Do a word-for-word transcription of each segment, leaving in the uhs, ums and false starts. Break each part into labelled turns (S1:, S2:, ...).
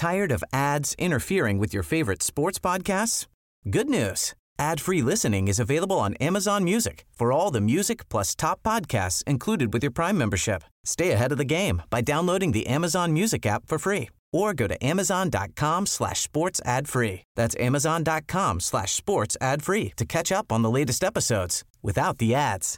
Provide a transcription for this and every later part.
S1: Tired of ads interfering with your favorite sports podcasts? Good news. Ad-free listening is available on Amazon Music for all the music plus top podcasts included with your Prime membership. Stay ahead of the game by downloading the Amazon Music app for free or go to amazon.com slash sports ad free. That's amazon.com slash sports ad free to catch up on the latest episodes without the ads.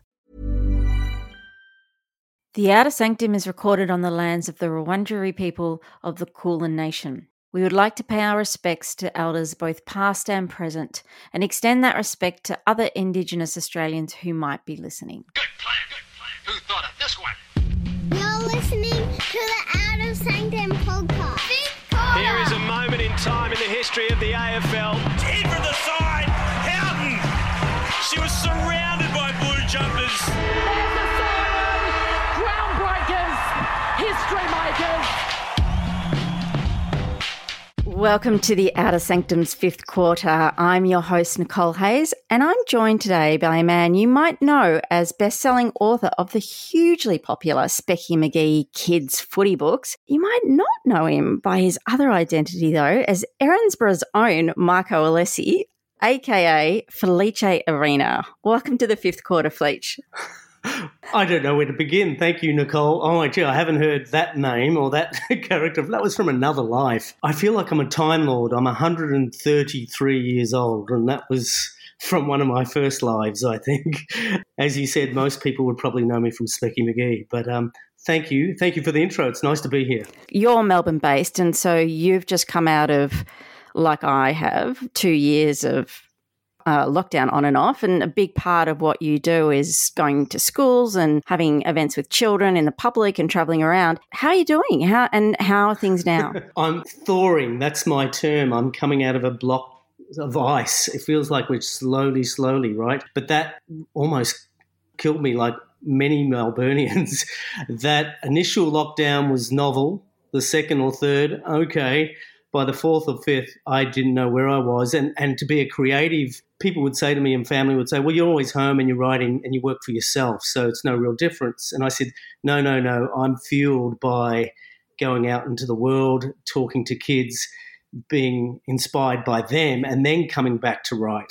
S2: The Outer Sanctum is recorded on the lands of the Wurundjeri people of the Kulin Nation. We would like to pay our respects to elders both past and present and extend that respect to other Indigenous Australians who might be listening.
S3: Good plan, good plan. Who thought of this one?
S4: You're listening to the Outer Sanctum podcast.
S5: Here is a moment in time in the history of the A F L.
S6: In from the side, Houghton. She was surrounded by blue jumpers.
S7: There's the siren. Groundbreakers. History makers.
S2: Welcome to the Outer Sanctum's fifth quarter. I'm your host, Nicole Hayes, and I'm joined today by a man you might know as best-selling author of the hugely popular Specky McGee kids footy books. You might not know him by his other identity, though, as Erinsborough's own Marco Alessi, a k a. Felice Arena. Welcome to the fifth quarter, Felice.
S8: I don't know where to begin. Thank you, Nicole. Oh, my gee, I haven't heard that name or that character. That was from another life. I feel like I'm a Time Lord. I'm one hundred thirty-three years old, and that was from one of my first lives, I think. As you said, most people would probably know me from Specky McGee, but um, thank you. Thank you for the intro. It's nice to be here.
S2: You're Melbourne-based, and so you've just come out of, like I have, two years of Uh, lockdown on and off, and a big part of what you do is going to schools and having events with children in the public and travelling around. How are you doing? How and how are things now?
S8: I'm thawing. That's my term. I'm coming out of a block of ice. It feels like we're slowly, slowly, right? But that almost killed me, like many Melburnians. That initial lockdown was novel. The second or third, okay. By the fourth or fifth, I didn't know where I was. And, and to be a creative, people would say to me and family would say, well, you're always home and you're writing and you work for yourself, so it's no real difference. And I said, no, no, no, I'm fueled by going out into the world, talking to kids, being inspired by them, and then coming back to write.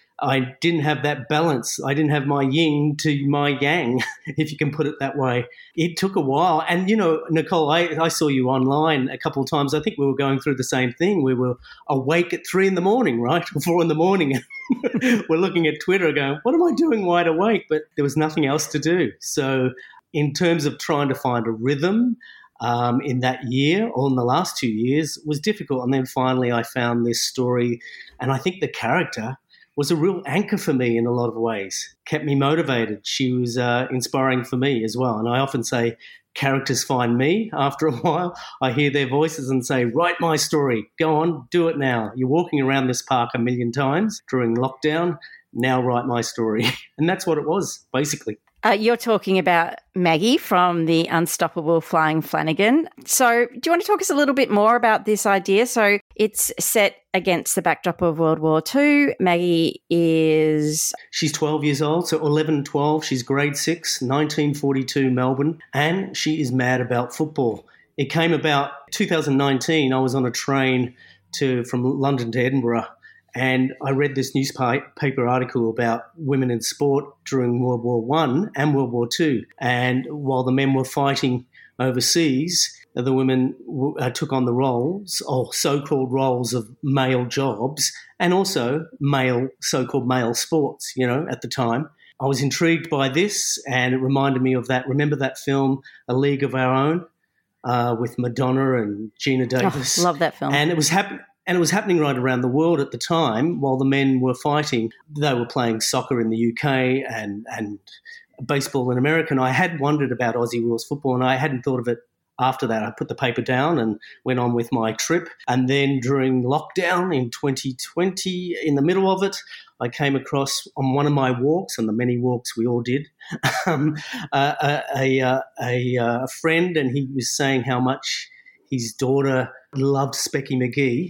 S8: I didn't have that balance. I didn't have my yin to my yang, if you can put it that way. It took a while. And, you know, Nicole, I, I saw you online a couple of times. I think we were going through the same thing. We were awake at three in the morning, right, or four in the morning. We're looking at Twitter going, what am I doing wide awake? But there was nothing else to do. So in terms of trying to find a rhythm um, in that year or in the last two years was difficult. And then finally I found this story, and I think the character was a real anchor for me in a lot of ways, kept me motivated. She was uh, inspiring for me as well. And I often say characters find me after a while. I hear their voices and say, write my story. Go on, do it now. You're walking around this park a million times during lockdown. Now write my story. And that's what it was, basically.
S2: Uh, you're talking about Maggie from the Unstoppable Flying Flanagan. So do you want to talk us a little bit more about this idea? So it's set against the backdrop of World War Two. Maggie is...
S8: She's twelve years old, so eleven, twelve. She's grade six, nineteen forty-two Melbourne, and she is mad about football. It came about two thousand nineteen. I was on a train to from London to Edinburgh, and I read this newspaper article about women in sport during World War One and World War Two. And while the men were fighting overseas, the women uh, took on the roles, or so-called roles, of male jobs, and also male, so-called male sports, you know, at the time. I was intrigued by this, and it reminded me of that. Remember that film, A League of Our Own, uh, with Madonna and Gina Davis?
S2: Oh, love that film.
S8: And it was happening. And it was happening right around the world at the time while the men were fighting. They were playing soccer in the U K and, and baseball in America. And I had wondered about Aussie rules football, and I hadn't thought of it after that. I put the paper down and went on with my trip. And then during lockdown in twenty twenty, in the middle of it, I came across on one of my walks, and the many walks we all did, um, a, a, a, a, a friend, and he was saying how much his daughter loved Specky McGee.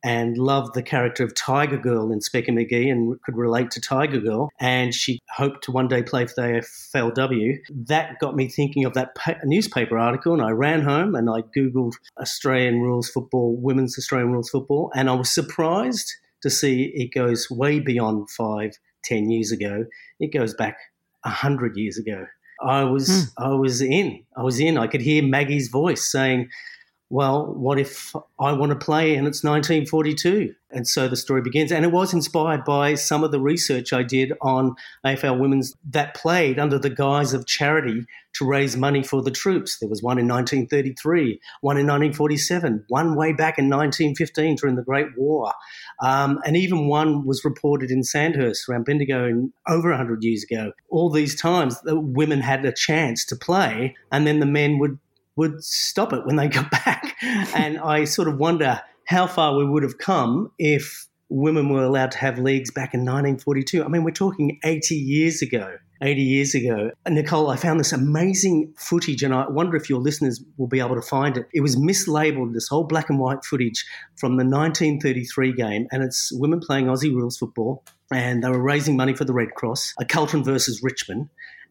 S8: and loved the character of Tiger Girl in Specky McGee and could relate to Tiger Girl, and she hoped to one day play for the A F L W. That got me thinking of that pa- newspaper article, and I ran home and I Googled Australian rules football, women's Australian rules football, and I was surprised to see it goes way beyond five, ten years ago. It goes back a hundred years ago. I was, mm. I was in, I was in. I could hear Maggie's voice saying, well, what if I want to play and it's nineteen forty-two? And so the story begins. And it was inspired by some of the research I did on A F L women's that played under the guise of charity to raise money for the troops. There was one in nineteen thirty-three, one in nineteen forty-seven, one way back in nineteen fifteen during the Great War. Um, and even one was reported in Sandhurst around Bendigo in over one hundred years ago. All these times, the women had a chance to play and then the men would would stop it when they got back. And I sort of wonder how far we would have come if women were allowed to have leagues back in nineteen forty-two. I mean, we're talking eighty years ago. eighty years ago. And Nicole, I found this amazing footage, and I wonder if your listeners will be able to find it. It was mislabeled, this whole black and white footage from the nineteen thirty-three game, and it's women playing Aussie rules football, and they were raising money for the Red Cross, a Carlton versus Richmond,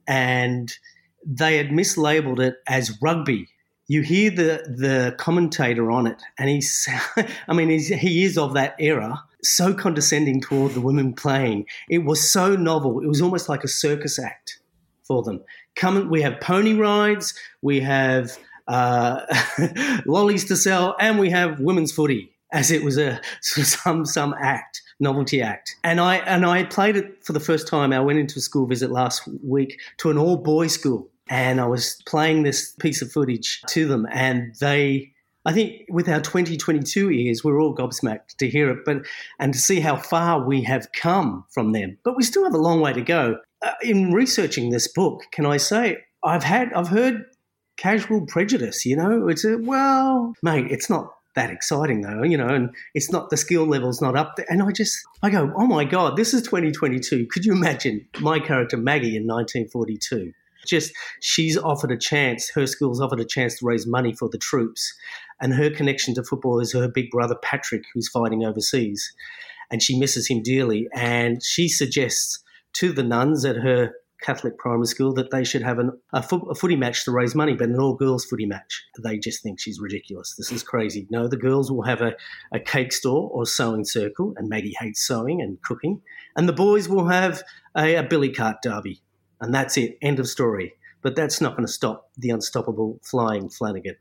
S8: and they had mislabeled it as rugby. You hear the the commentator on it, and he's, I mean, he's, he is of that era, so condescending toward the women playing. It was so novel. It was almost like a circus act for them. Come, we have pony rides, we have uh, lollies to sell, and we have women's footy, as it was a some some act. Novelty act. And I and I played it for the first time. I went into a school visit last week to an all-boys school, and I was playing this piece of footage to them, and they, I think with our twenty twenty-two ears, we're all gobsmacked to hear it, but and to see how far we have come from them. But we still have a long way to go. Uh, in researching this book, can I say, I've had, I've heard casual prejudice, you know, it's a, well, mate, it's not that exciting though, you know, and it's not, the skill level's not up there. And I just, I go, oh my God, this is twenty twenty-two. Could you imagine my character Maggie in nineteen forty-two? Just, she's offered a chance, her school's offered a chance to raise money for the troops. And her connection to football is her big brother Patrick, who's fighting overseas. And she misses him dearly. And she suggests to the nuns at her Catholic primary school that they should have an, a, fo- a footy match to raise money, but an all-girls footy match. They just think she's ridiculous. This is crazy. No, the girls will have a, a cake store or sewing circle, and Maggie hates sewing and cooking, and the boys will have a, a billy cart derby, and that's it. End of story. But that's not going to stop the unstoppable flying Flanagan.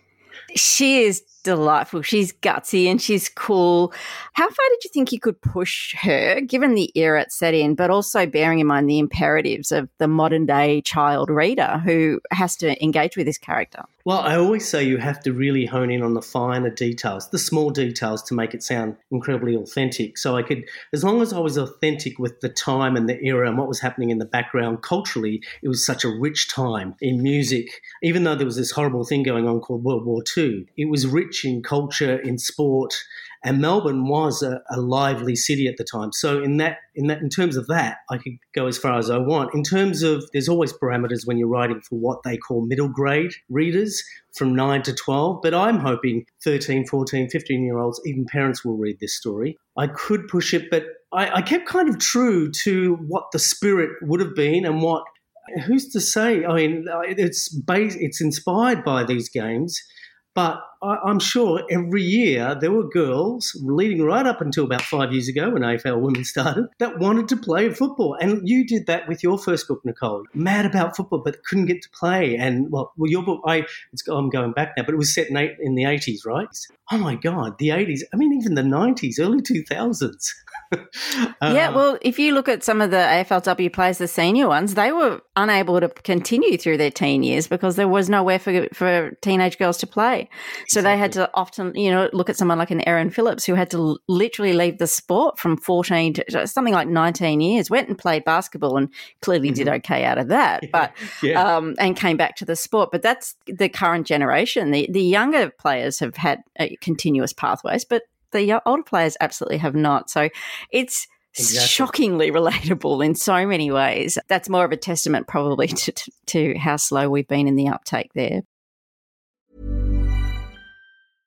S2: She is delightful. She's gutsy and she's cool. How far did you think you could push her, given the era it's set in, but also bearing in mind the imperatives of the modern-day child reader who has to engage with this character?
S8: Well, I always say you have to really hone in on the finer details, the small details, to make it sound incredibly authentic. So I could, as long as I was authentic with the time and the era and what was happening in the background culturally, it was such a rich time in music. Even though there was this horrible thing going on called World War Two, it was rich in culture, in sport, and Melbourne was a, a lively city at the time. So in that, in that, in terms of that, I could go as far as I want. In terms of, there's always parameters when you're writing for what they call middle grade readers from nine to twelve, but I'm hoping thirteen, fourteen, fifteen-year-olds, even parents will read this story. I could push it, but I, I kept kind of true to what the spirit would have been and what, who's to say? I mean, it's based, it's inspired by these games. But I, I'm sure every year there were girls leading right up until about five years ago when A F L Women started that wanted to play football. And you did that with your first book, Nicole. Mad about football, but couldn't get to play. And, well, well your book, I, it's, I'm going back now, but it was set in, eight, in the eighties, right? Oh, my God, the eighties. I mean, even the nineties, early two thousands. uh,
S2: yeah, well, if you look at some of the A F L W players, the senior ones, they were unable to continue through their teen years because there was nowhere for for teenage girls to play. So exactly. They had to often, you know, look at someone like an Erin Phillips who had to l- literally leave the sport from fourteen to something like nineteen years, went and played basketball and clearly mm-hmm. did okay out of that, yeah. but yeah. um, and came back to the sport. But that's the current generation. The, the younger players have had uh, continuous pathways, but the older players absolutely have not. So it's exactly. shockingly relatable in so many ways. That's more of a testament probably to, to, to how slow we've been in the uptake there.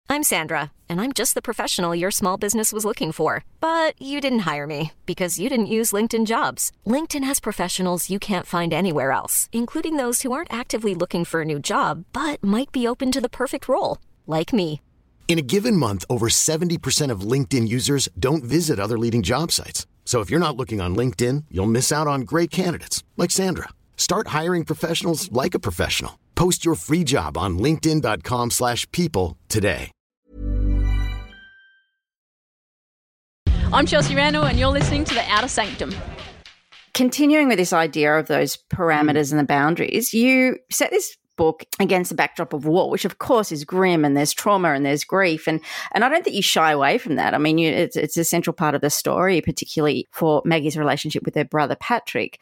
S9: I'm Sandra, and I'm just the professional your small business was looking for. But you didn't hire me because you didn't use LinkedIn Jobs. LinkedIn has professionals you can't find anywhere else, including those who aren't actively looking for a new job, but might be open to the perfect role, like me.
S10: In a given month, over seventy percent of LinkedIn users don't visit other leading job sites. So if you're not looking on LinkedIn, you'll miss out on great candidates like Sandra. Start hiring professionals like a professional. Post your free job on linkedin.com slash people today.
S11: I'm Chelsea Randall, and you're listening to The Outer Sanctum.
S2: Continuing with this idea of those parameters and the boundaries, you set this book against the backdrop of war, which of course is grim, and there's trauma and there's grief. And and I don't think you shy away from that. I mean, you, it's, it's a central part of the story, particularly for Maggie's relationship with her brother, Patrick.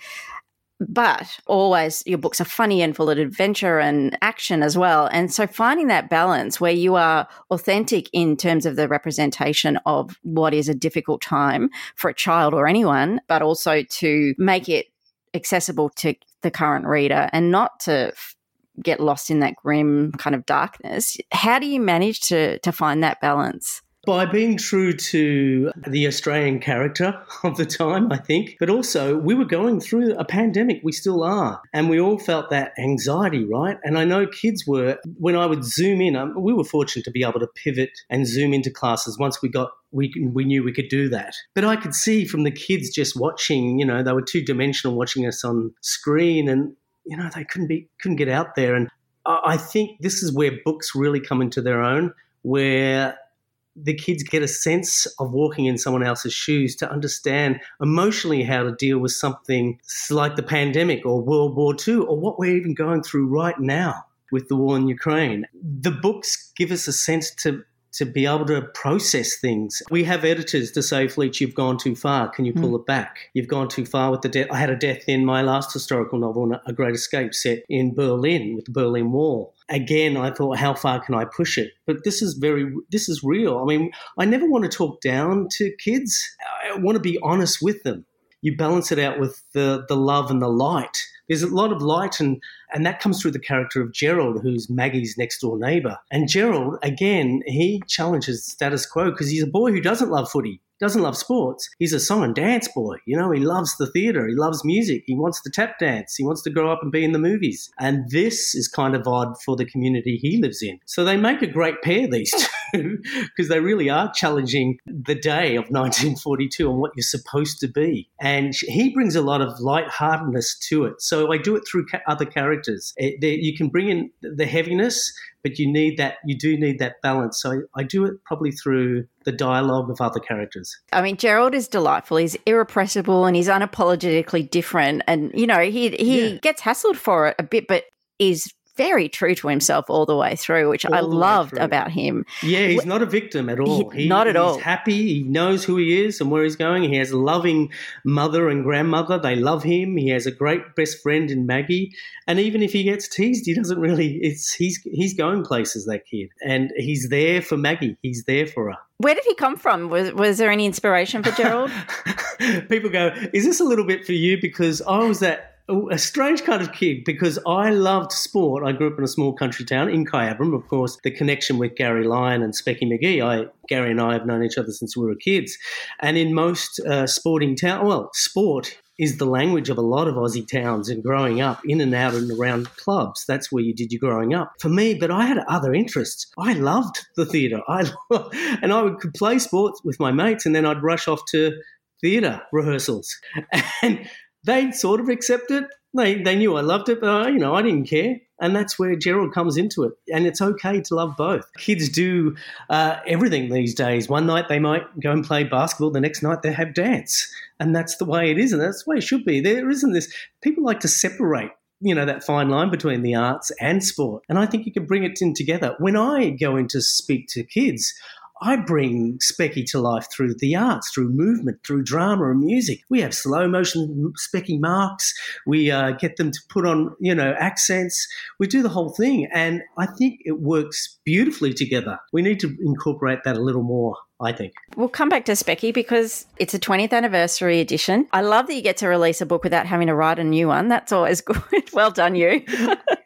S2: But always your books are funny and full of adventure and action as well. And so finding that balance where you are authentic in terms of the representation of what is a difficult time for a child or anyone, but also to make it accessible to the current reader and not to f- get lost in that grim kind of darkness. How do you manage to to find that balance?
S8: By being true to the Australian character of the time, I think. But also, we were going through a pandemic. We still are. And we all felt that anxiety, right? And I know kids were, when I would zoom in, um, we were fortunate to be able to pivot and zoom into classes once we got, we we knew we could do that. But I could see from the kids just watching, you know, they were two-dimensional watching us on screen, and, you know, they couldn't be couldn't get out there. And I think this is where books really come into their own, where the kids get a sense of walking in someone else's shoes to understand emotionally how to deal with something like the pandemic or World War Two or what we're even going through right now with the war in Ukraine. The books give us a sense to to be able to process things. We have editors to say, Fleetch, you've gone too far. Can you pull mm. it back? You've gone too far with the death. I had a death in my last historical novel, A Great Escape, set in Berlin with the Berlin Wall. Again, I thought, how far can I push it? But this is very, this is real. I mean, I never want to talk down to kids. I want to be honest with them. You balance it out with the the love and the light. There's a lot of light, and, and that comes through the character of Gerald, who's Maggie's next-door neighbour. And Gerald, again, he challenges status quo because he's a boy who doesn't love footy, doesn't love sports. He's a song and dance boy. You know, he loves the theatre. He loves music. He wants to tap dance. He wants to grow up and be in the movies. And this is kind of odd for the community he lives in. So they make a great pair, these two, because they really are challenging the day of nineteen forty-two and what you're supposed to be. And he brings a lot of lightheartedness to it. So I do it through ca- other characters. It, they, you can bring in the heaviness, but you need that. You do need that balance. So I, I do it probably through the dialogue of other characters.
S2: I mean, Gerald is delightful. He's irrepressible and he's unapologetically different. And, you know, he he yeah. gets hassled for it a bit, but is very true to himself all the way through, which all I loved about him.
S8: Yeah, he's not a victim at all.
S2: He, he, not at
S8: he's
S2: all.
S8: He's happy. He knows who he is and where he's going. He has a loving mother and grandmother. They love him. He has a great best friend in Maggie. And even if he gets teased, he doesn't really, it's he's he's going places, that kid. And he's there for Maggie. He's there for her.
S2: Where did he come from? Was was there any inspiration for Gerald?
S8: People go, is this a little bit for you? Because I was that a strange kind of kid, because I loved sport. I grew up in a small country town in Kyabram. Of course, the connection with Gary Lyon and Specky McGee, I, Gary and I have known each other since we were kids. And in most uh, sporting towns, well, sport is the language of a lot of Aussie towns, and growing up in and out and around clubs, that's where you did your growing up. For me, but I had other interests. I loved the theatre. I and I would could play sports with my mates, and then I'd rush off to theatre rehearsals. And they sort of accepted it. They they knew I loved it, but I, you know, I didn't care. And that's where Gerald comes into it. And it's okay to love both. Kids do uh, everything these days. One night they might go and play basketball. The next night they have dance. And that's the way it is. And that's the way it should be. There isn't this – people like to separate, you know, that fine line between the arts and sport. And I think you can bring it in together. When I go in to speak to kids – I bring Specky to life through the arts, through movement, through drama and music. We have slow motion Specky marks. We uh, get them to put on, you know, accents. We do the whole thing. And I think it works beautifully together. We need to incorporate that a little more, I think.
S2: We'll come back to Specky because it's a twentieth anniversary edition. I love that you get to release a book without having to write a new one. That's always good. Well done, you.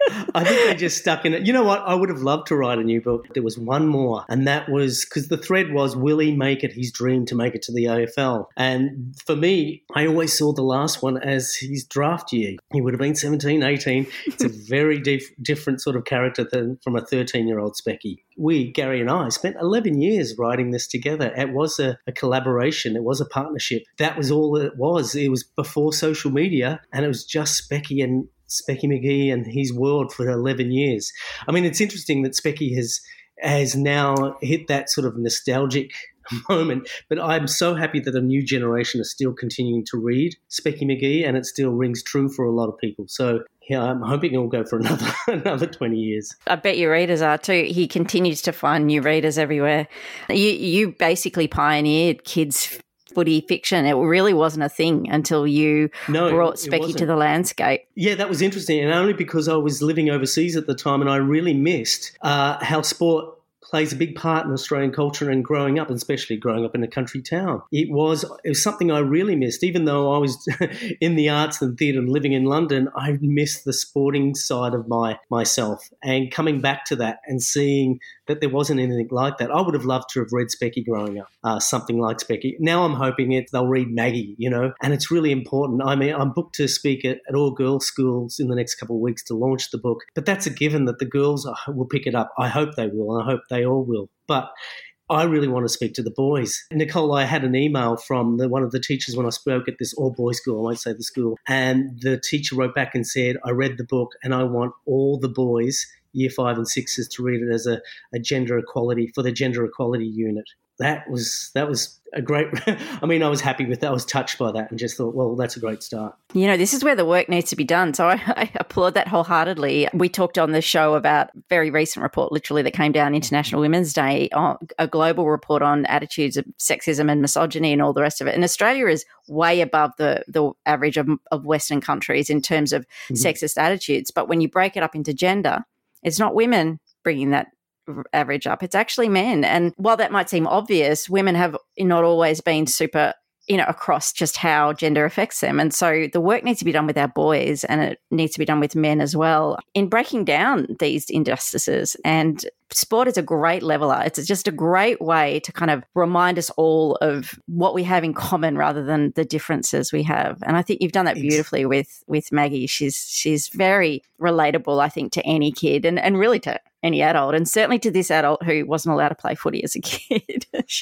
S8: I think they just stuck in it. You know what? I would have loved to write a new book. There was one more, and that was because the thread was, will he make it his dream to make it to the A F L? And for me, I always saw the last one as his draft year. He would have been seventeen, eighteen. It's a very dif- different sort of character than from a thirteen-year-old Specky. We, Gary and I, spent eleven years writing this together. It was a, a collaboration. It was a partnership. That was all it was. It was before social media, and it was just Specky and Specky McGee and his world for eleven years. I mean, it's interesting that Specky has has now hit that sort of nostalgic moment, but I'm so happy that a new generation is still continuing to read Specky McGee, and it still rings true for a lot of people. So yeah, I'm hoping it'll go for another another twenty years.
S2: I bet your readers are too. He continues to find new readers everywhere. You you basically pioneered kids' footy fiction. It really wasn't a thing until you
S8: no,
S2: brought Specky to the landscape.
S8: Yeah, that was interesting, and only because I was living overseas at the time, and I really missed uh, how sport plays a big part in Australian culture and growing up, and especially growing up in a country town. It was it was something I really missed. Even though I was in the arts and theatre and living in London, I missed the sporting side of my myself. And coming back to that and seeing that there wasn't anything like that, I would have loved to have read Specky growing up, uh, something like Specky. Now I'm hoping it they'll read Maggie, you know, and it's really important. I mean, I'm booked to speak at, at all girls' schools in the next couple of weeks to launch the book, but that's a given that the girls will pick it up. I hope they will, and I hope they all will. But I really want to speak to the boys. Nicole, I had an email from the, one of the teachers when I spoke at this all-boys school, I won't say the school, and the teacher wrote back and said, I read the book and I want all the boys, year five and sixes, to read it as a, a gender equality, for the gender equality unit. That was that was a great – I mean, I was happy with that. I was touched by that and just thought, well, that's a great start.
S2: You know, this is where the work needs to be done. So I, I applaud that wholeheartedly. We talked on the show about a very recent report, literally, that came down International Women's Day, on a global report on attitudes of sexism and misogyny and all the rest of it. And Australia is way above the, the average of, of Western countries in terms of mm-hmm. sexist attitudes. But when you break it up into gender, it's not women bringing that average up, it's actually men. And while that might seem obvious, women have not always been super, you know, across just how gender affects them. And so the work needs to be done with our boys, and it needs to be done with men as well in breaking down these injustices. And sport is a great leveler. It's just a great way to kind of remind us all of what we have in common rather than the differences we have. And I think you've done that beautifully with with Maggie. She's she's very relatable, I think, to any kid, and, and really to any adult, and certainly to this adult who wasn't allowed to play footy as a kid. she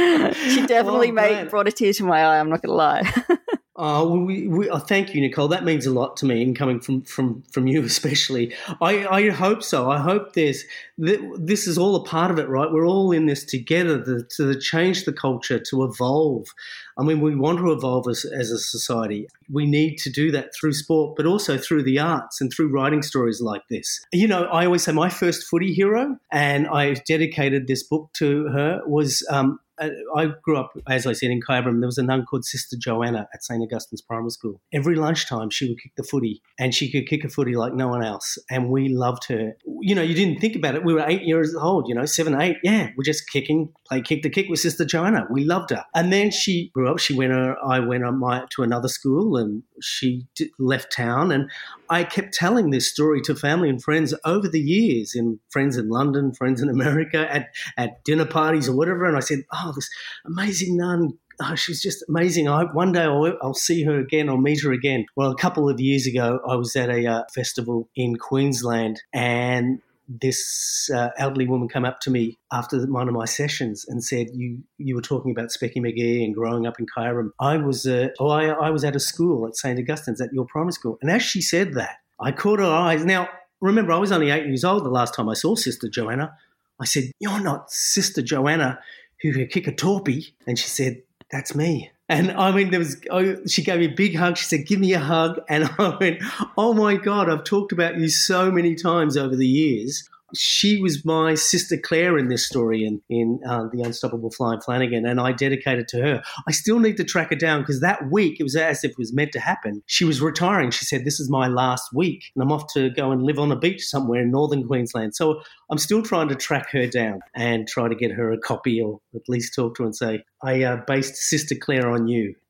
S2: she definitely oh, made brought a tear to my eye, I'm not going to lie.
S8: Oh, well, we, we, oh, thank you, Nicole. That means a lot to me, and coming from, from, from you especially. I, I hope so. I hope there's this is all a part of it, right? We're all in this together to, to change the culture, to evolve. I mean, we want to evolve as, as a society. We need to do that through sport, but also through the arts and through writing stories like this. You know, I always say my first footy hero, and I dedicated this book to her, was um, I grew up, as I said, in Kyabram. There was a nun called Sister Joanna at Saint Augustine's Primary School. Every lunchtime she would kick the footy, and she could kick a footy like no one else, and we loved her. You know, you didn't think about it. We were eight years old, you know, seven, eight. Yeah, we're just kicking, play kick the kick with Sister Joanna. We loved her. And then she grew up. She went, uh, I went on my, to another school, and she did, left town. And I kept telling this story to family and friends over the years, in friends in London, friends in America, at, at dinner parties or whatever. And I said, oh, this amazing nun, oh, she's just amazing. I hope one day I'll, I'll see her again or meet her again. Well, a couple of years ago, I was at a uh, festival in Queensland, and this uh, elderly woman came up to me after one of my sessions and said, you you were talking about Specky McGee and growing up in Kyabram. I was uh, oh, I, I was at a school at Saint Augustine's, at your primary school. And as she said that, I caught her eyes. Now, remember, I was only eight years old the last time I saw Sister Joanna. I said, you're not Sister Joanna who could kick a torpy. And she said, that's me. And I mean, there was, oh, she gave me a big hug. She said, give me a hug. And I went, oh my God, I've talked about you so many times over the years. She was my Sister Claire in this story, in, in uh, The Unstoppable Flying Flanagan, and I dedicated to her. I still need to track her down, because that week, it was as if it was meant to happen. She was retiring. She said, this is my last week, and I'm off to go and live on a beach somewhere in northern Queensland. So I'm still trying to track her down and try to get her a copy, or at least talk to her and say, I uh, based Sister Claire on you.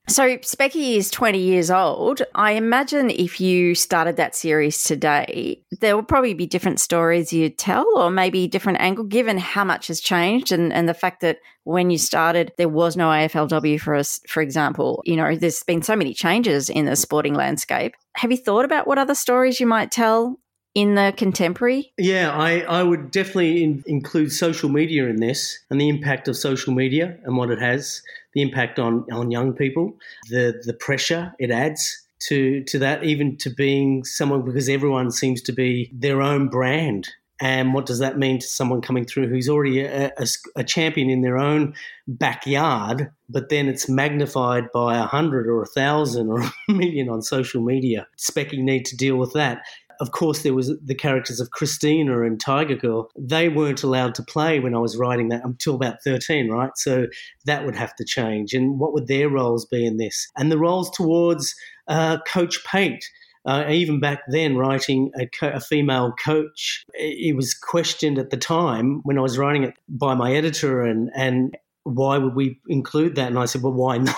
S2: So Specky is twenty years old. I imagine if you started that series today, there will probably be different stories you'd tell, or maybe different angle, given how much has changed and, and the fact that when you started, there was no A F L W for us, for example. You know, there's been so many changes in the sporting landscape. Have you thought about what other stories you might tell in the contemporary?
S8: Yeah, I, I would definitely in, include social media in this and the impact of social media and what it has, the impact on, on young people, the the pressure it adds to to that, even to being someone, because everyone seems to be their own brand. And what does that mean to someone coming through who's already a, a, a champion in their own backyard, but then it's magnified by a hundred or a thousand or a million on social media? Specky need to deal with that. Of course, there was the characters of Christina and Tiger Girl. They weren't allowed to play when I was writing that until about thirteen, right? So that would have to change. And what would their roles be in this? And the roles towards uh, Coach Pate. Uh, even back then, writing a, co- a female coach, it was questioned at the time when I was writing it by my editor, and, and why would we include that? And I said, well, why not?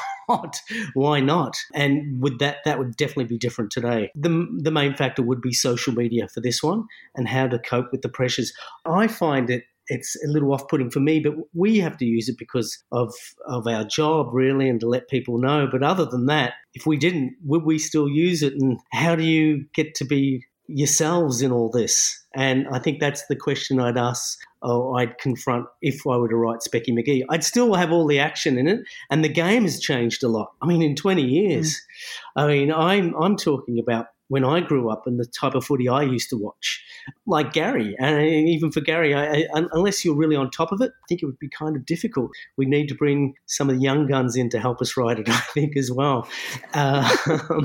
S8: Why not? And would that that would definitely be different today. The the main factor would be social media for this one and how to cope with the pressures. I find it it's a little off-putting for me, but we have to use it because of of our job, really, and to let people know. But other than that, if we didn't, would we still use it? And how do you get to be yourselves in all this? And I think that's the question I'd ask or I'd confront if I were to write Specky McGee. I'd still have all the action in it, and the game has changed a lot. I mean, in twenty years, mm. I mean, I'm I'm talking about when I grew up and the type of footy I used to watch, like Gary. And even for Gary, I, I, unless you're really on top of it, I think it would be kind of difficult. We need to bring some of the young guns in to help us write it, I think, as well. Uh,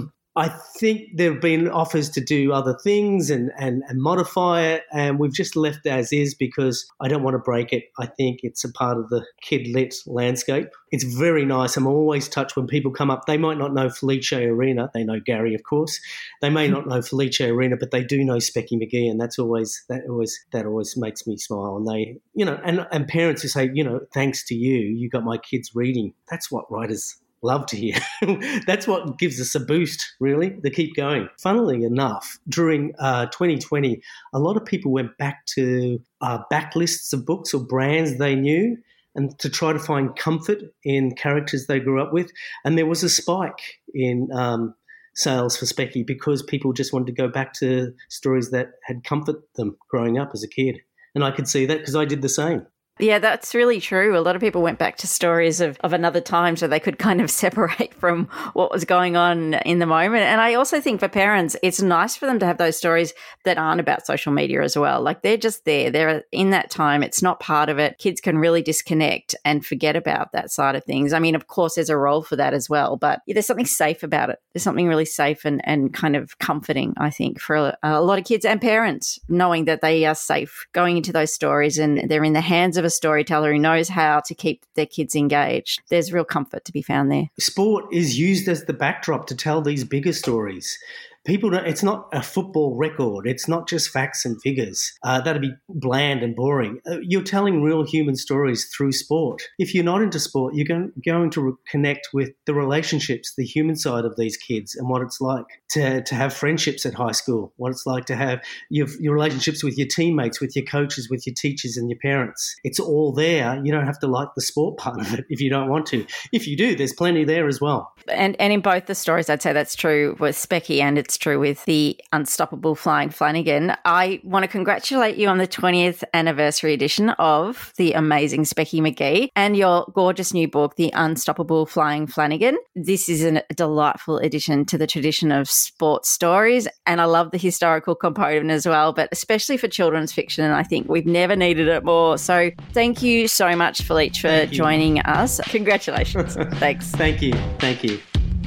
S8: I think there have been offers to do other things and, and, and modify it, and we've just left it as is because I don't want to break it. I think it's a part of the kid-lit landscape. It's very nice. I'm always touched when people come up. They might not know Felice Arena. They know Gary, of course. They may not know Felice Arena, but they do know Specky McGee, and that's always that always that always makes me smile. And they, you know, and and parents who say, you know, thanks to you, you got my kids reading. That's what writers love to hear. That's what gives us a boost, really, to keep going. Funnily enough, during uh, twenty twenty, a lot of people went back to uh, backlists of books or brands they knew and to try to find comfort in characters they grew up with. And there was a spike in um, sales for Specky because people just wanted to go back to stories that had comforted them growing up as a kid. And I could see that because I did the same.
S2: Yeah, that's really true. A lot of people went back to stories of, of another time so they could kind of separate from what was going on in the moment. And I also think for parents, it's nice for them to have those stories that aren't about social media as well. Like they're just there. They're in that time. It's not part of it. Kids can really disconnect and forget about that side of things. I mean, of course, there's a role for that as well, but there's something safe about it. There's something really safe and, and kind of comforting, I think, for a, a lot of kids and parents, knowing that they are safe going into those stories and they're in the hands of a storyteller who knows how to keep their kids engaged. There's real comfort to be found there.
S8: Sport is used as the backdrop to tell these bigger stories. People don't, it's not a football record. It's not just facts and figures. Uh, that'd be bland and boring. Uh, you're telling real human stories through sport. If you're not into sport, you're going, going to re- connect with the relationships, the human side of these kids and what it's like to, to have friendships at high school, what it's like to have your, your relationships with your teammates, with your coaches, with your teachers and your parents. It's all there. You don't have to like the sport part of it if you don't want to. If you do, there's plenty there as well.
S2: And, and in both the stories, I'd say that's true with Specky and it's true with the Unstoppable Flying Flanagan. I want to congratulate you on the twentieth anniversary edition of the amazing Specky McGee and your gorgeous new book, The Unstoppable Flying Flanagan. This is a delightful addition to the tradition of sports stories, and I love the historical component as well, but especially for children's fiction, and I think we've never needed it more. So thank you so much, Felice, for joining us. Congratulations. Thanks.
S8: Thank you. Thank you.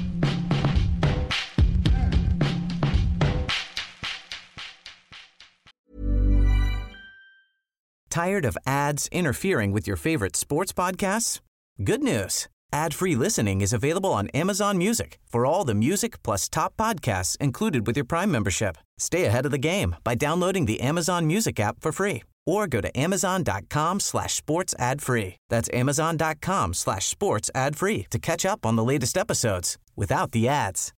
S1: Tired of ads interfering with your favorite sports podcasts? Good news. Ad-free listening is available on Amazon Music for all the music plus top podcasts included with your Prime membership. Stay ahead of the game by downloading the Amazon Music app for free or go to amazon.com slash sports ad free. That's amazon.com slash sports ad free to catch up on the latest episodes without the ads.